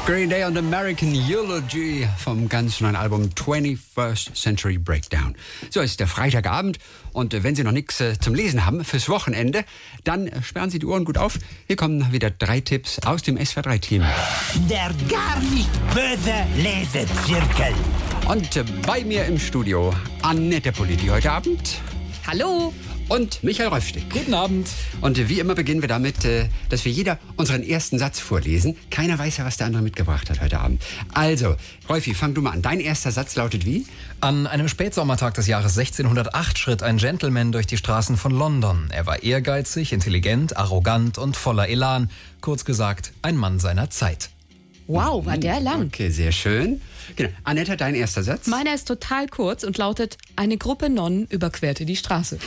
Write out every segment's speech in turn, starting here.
Green Day und American Eulogy vom ganz neuen Album 21st Century Breakdown. So, es ist der Freitagabend und wenn Sie noch nichts zum Lesen haben fürs Wochenende, dann sperren Sie die Ohren gut auf. Hier kommen wieder 3 Tipps aus dem SWR3-Team. Der gar nicht böse Lesezirkel. Und bei mir im Studio Annette Politi heute Abend. Hallo. Und Michael Röfstig. Guten Abend. Und wie immer beginnen wir damit, dass wir jeder unseren ersten Satz vorlesen. Keiner weiß ja, was der andere mitgebracht hat heute Abend. Also, Rolfi, fang du mal an. Dein erster Satz lautet wie? An einem Spätsommertag des Jahres 1608 schritt ein Gentleman durch die Straßen von London. Er war ehrgeizig, intelligent, arrogant und voller Elan. Kurz gesagt, ein Mann seiner Zeit. Wow, war der lang. Okay, sehr schön. Genau. Annette, dein erster Satz? Meiner ist total kurz und lautet: Eine Gruppe Nonnen überquerte die Straße.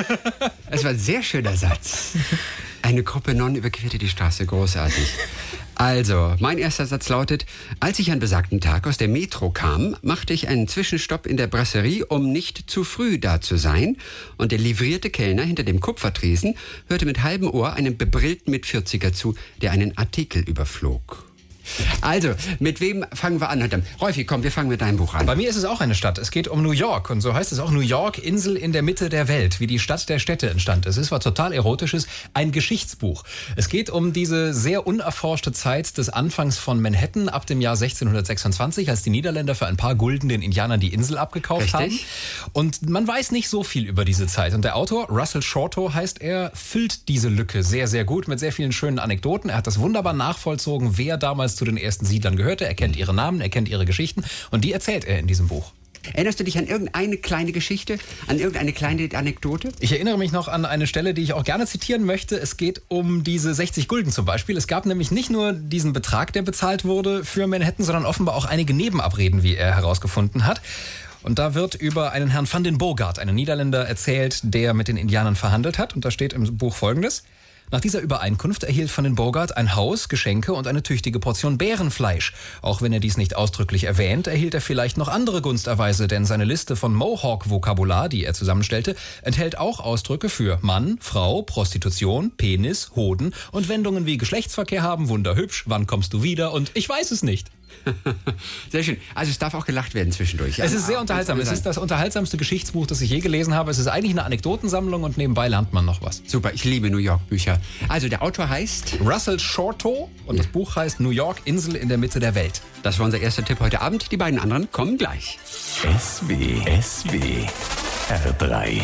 Das war ein sehr schöner Satz. Eine Gruppe Nonnen überquerte die Straße. Großartig. Also, mein erster Satz lautet: Als ich an besagten Tag aus der Metro kam, machte ich einen Zwischenstopp in der Brasserie, um nicht zu früh da zu sein. Und der livrierte Kellner hinter dem Kupfertresen hörte mit halbem Ohr einem bebrillten Mitvierziger zu, der einen Artikel überflog. Also, mit wem fangen wir an heute? Rolfi, komm, wir fangen mit deinem Buch an. Bei mir ist es auch eine Stadt. Es geht um New York. Und so heißt es auch: New York, Insel in der Mitte der Welt. Wie die Stadt der Städte entstand. Es ist was total Erotisches. Ein Geschichtsbuch. Es geht um diese sehr unerforschte Zeit des Anfangs von Manhattan ab dem Jahr 1626, als die Niederländer für ein paar Gulden den Indianern die Insel abgekauft haben. Und man weiß nicht so viel über diese Zeit. Und der Autor, Russell Shorto heißt er, füllt diese Lücke sehr, sehr gut mit sehr vielen schönen Anekdoten. Er hat das wunderbar nachvollzogen, wer damals zu den ersten Siedlern gehörte. Er kennt ihre Namen, er kennt ihre Geschichten und die erzählt er in diesem Buch. Erinnerst du dich an irgendeine kleine Geschichte, an irgendeine kleine Anekdote? Ich erinnere mich noch an eine Stelle, die ich auch gerne zitieren möchte. Es geht um diese 60 Gulden zum Beispiel. Es gab nämlich nicht nur diesen Betrag, der bezahlt wurde für Manhattan, sondern offenbar auch einige Nebenabreden, wie er herausgefunden hat. Und da wird über einen Herrn van den Bogart, einen Niederländer, erzählt, der mit den Indianern verhandelt hat. Und da steht im Buch Folgendes: Nach dieser Übereinkunft erhielt van den Bogart ein Haus, Geschenke und eine tüchtige Portion Bärenfleisch. Auch wenn er dies nicht ausdrücklich erwähnt, erhielt er vielleicht noch andere Gunsterweise, denn seine Liste von Mohawk-Vokabular, die er zusammenstellte, enthält auch Ausdrücke für Mann, Frau, Prostitution, Penis, Hoden und Wendungen wie Geschlechtsverkehr haben, wunderhübsch, wann kommst du wieder und ich weiß es nicht. Sehr schön. Also es darf auch gelacht werden zwischendurch. Es ist sehr unterhaltsam. Es ist das unterhaltsamste Geschichtsbuch, das ich je gelesen habe. Es ist eigentlich eine Anekdotensammlung und nebenbei lernt man noch was. Super, ich liebe New York Bücher. Also der Autor heißt Russell Shorto und das Buch heißt New York, Insel in der Mitte der Welt. Das war unser erster Tipp heute Abend. Die beiden anderen kommen gleich. SWR3.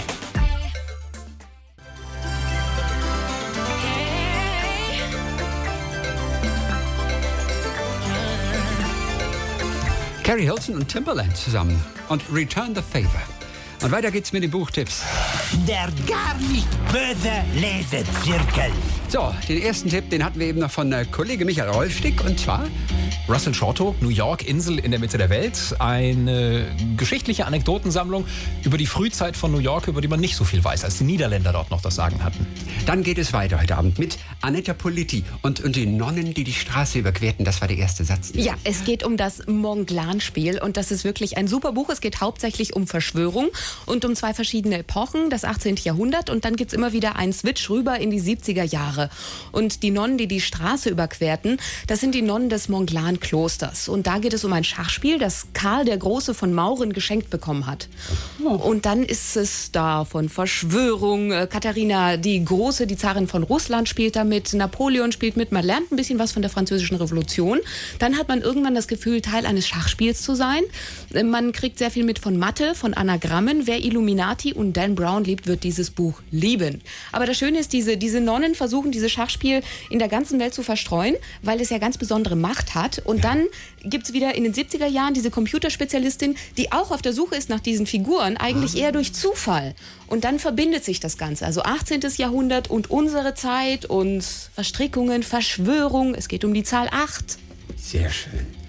Carrie Hilson und Timbaland zusammen und Return the Favor. Und weiter geht's mit den Buchtipps. Der gar nicht böse Lesezirkel. So, den ersten Tipp, den hatten wir eben noch von Kollege Michael Röfstig, und zwar Russell Shorto, New York, Insel in der Mitte der Welt. Eine geschichtliche Anekdotensammlung über die Frühzeit von New York, über die man nicht so viel weiß, als die Niederländer dort noch das Sagen hatten. Dann geht es weiter heute Abend mit Annette Politi und die Nonnen, die die Straße überquerten. Das war der erste Satz. Ja, es geht um das Mont-Blanc-Spiel und das ist wirklich ein super Buch. Es geht hauptsächlich um Verschwörung und um 2 verschiedene Epochen, das 18. Jahrhundert, und dann gibt's immer wieder einen Switch rüber in die 70er Jahre. Und die Nonnen, die die Straße überquerten, das sind die Nonnen des Mont-Blanc-Klosters. Und da geht es um ein Schachspiel, das Karl der Große von Mauren geschenkt bekommen hat. Und dann ist es da von Verschwörung. Katharina die Große, die Zarin von Russland, spielt da mit. Napoleon spielt mit. Man lernt ein bisschen was von der Französischen Revolution. Dann hat man irgendwann das Gefühl, Teil eines Schachspiels zu sein. Man kriegt sehr viel mit von Mathe, von Anagrammen. Wer Illuminati und Dan Brown liebt, wird dieses Buch lieben. Aber das Schöne ist, diese Nonnen versuchen, dieses Schachspiel in der ganzen Welt zu verstreuen, weil es ja ganz besondere Macht hat. Und dann gibt es wieder in den 70er Jahren diese Computerspezialistin, die auch auf der Suche ist nach diesen Figuren, eigentlich eher durch Zufall. Und dann verbindet sich das Ganze. Also 18. Jahrhundert und unsere Zeit und Verstrickungen, Verschwörung. Es geht um die Zahl 8. Sehr schön.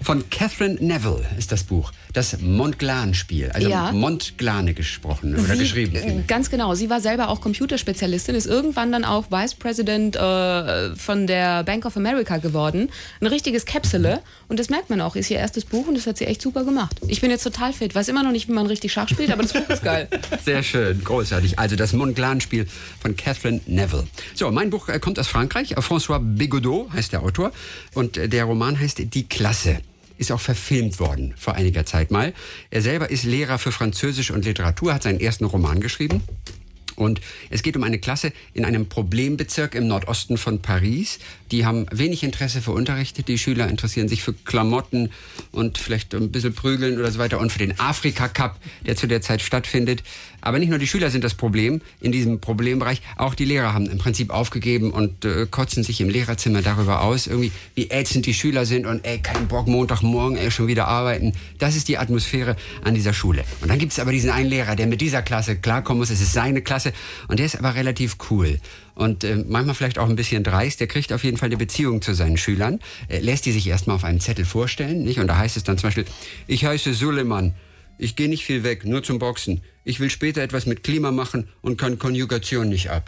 Von Catherine Neville ist das Buch. Das Montglan-Spiel. Also Montglane gesprochen oder geschrieben. Ganz genau. Sie war selber auch Computerspezialistin, ist irgendwann dann auch Vice President von der Bank of America geworden. Ein richtiges Käpsele. Und das merkt man auch. Ist ihr erstes Buch und das hat sie echt super gemacht. Ich bin jetzt total fit. Weiß immer noch nicht, wie man richtig Schach spielt, aber das Buch ist geil. Sehr schön, großartig. Also das Montglan-Spiel von Catherine Neville. So, mein Buch kommt aus Frankreich. François Bégodeau heißt der Autor. Und der Roman heißt Die Klasse. Ist auch verfilmt worden vor einiger Zeit mal. Er selber ist Lehrer für Französisch und Literatur, hat seinen ersten Roman geschrieben. Und es geht um eine Klasse in einem Problembezirk im Nordosten von Paris. Die haben wenig Interesse für Unterricht. Die Schüler interessieren sich für Klamotten und vielleicht ein bisschen Prügeln oder so weiter und für den Afrika-Cup, der zu der Zeit stattfindet. Aber nicht nur die Schüler sind das Problem in diesem Problembereich. Auch die Lehrer haben im Prinzip aufgegeben und kotzen sich im Lehrerzimmer darüber aus, irgendwie wie ätzend die Schüler sind und kein Bock, Montagmorgen, schon wieder arbeiten. Das ist die Atmosphäre an dieser Schule. Und dann gibt es aber diesen einen Lehrer, der mit dieser Klasse klarkommen muss. Es ist seine Klasse und der ist aber relativ cool. Und manchmal vielleicht auch ein bisschen dreist. Der kriegt auf jeden Fall eine Beziehung zu seinen Schülern. Lässt die sich erstmal auf einem Zettel vorstellen, nicht? Und da heißt es dann zum Beispiel, ich heiße Suleiman. Ich gehe nicht viel weg, nur zum Boxen. Ich will später etwas mit Klima machen und kann Konjugation nicht ab.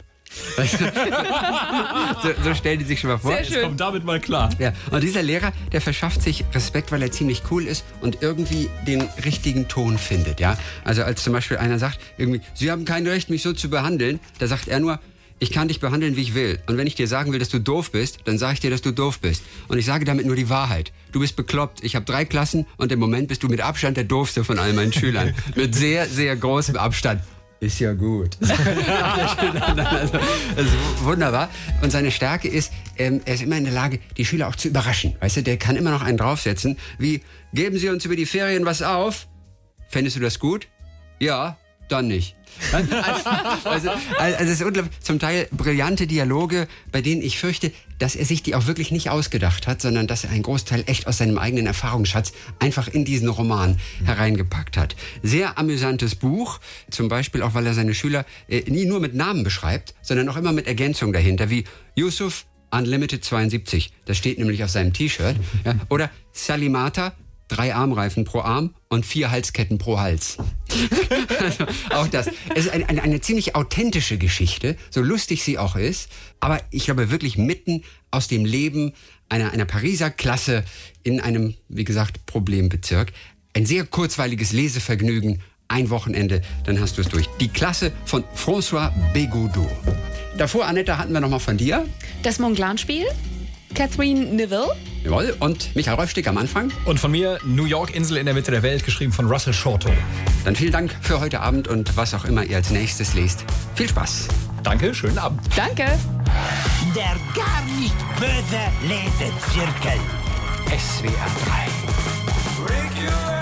so stellen die sich schon mal vor. Jetzt kommt damit mal klar. Ja, und dieser Lehrer, der verschafft sich Respekt, weil er ziemlich cool ist und irgendwie den richtigen Ton findet. Ja? Also als zum Beispiel einer sagt, irgendwie, Sie haben kein Recht, mich so zu behandeln, da sagt er nur, ich kann dich behandeln, wie ich will. Und wenn ich dir sagen will, dass du doof bist, dann sage ich dir, dass du doof bist. Und ich sage damit nur die Wahrheit. Du bist bekloppt. Ich habe 3 Klassen und im Moment bist du mit Abstand der doofste von all meinen Schülern. Mit sehr, sehr großem Abstand. Ist ja gut. Also wunderbar. Und seine Stärke ist, er ist immer in der Lage, die Schüler auch zu überraschen. Weißt du, der kann immer noch einen draufsetzen. Wie, geben Sie uns über die Ferien was auf? Fändest du das gut? Ja, dann nicht. Also es ist unglaublich, zum Teil brillante Dialoge, bei denen ich fürchte, dass er sich die auch wirklich nicht ausgedacht hat, sondern dass er einen Großteil echt aus seinem eigenen Erfahrungsschatz einfach in diesen Roman hereingepackt hat. Sehr amüsantes Buch, zum Beispiel auch, weil er seine Schüler nie nur mit Namen beschreibt, sondern auch immer mit Ergänzung dahinter, wie Yusuf Unlimited 72, das steht nämlich auf seinem T-Shirt, ja, oder Salimata, 3 Armreifen pro Arm und 4 Halsketten pro Hals. Also, auch das. Es ist eine ziemlich authentische Geschichte, so lustig sie auch ist, aber ich glaube wirklich mitten aus dem Leben einer Pariser Klasse in einem, wie gesagt, Problembezirk. Ein sehr kurzweiliges Lesevergnügen, ein Wochenende, dann hast du es durch. Die Klasse von François Bégodeau. Davor, Annette, hatten wir noch mal von dir. Das Montglan-Spiel. Catherine Neville. Jawohl, und Michael Rolfstick am Anfang. Und von mir New York, Insel in der Mitte der Welt, geschrieben von Russell Shorto. Dann vielen Dank für heute Abend und was auch immer ihr als nächstes lest. Viel Spaß. Danke, schönen Abend. Danke. Der gar nicht böse Lesezirkel. SWR 3.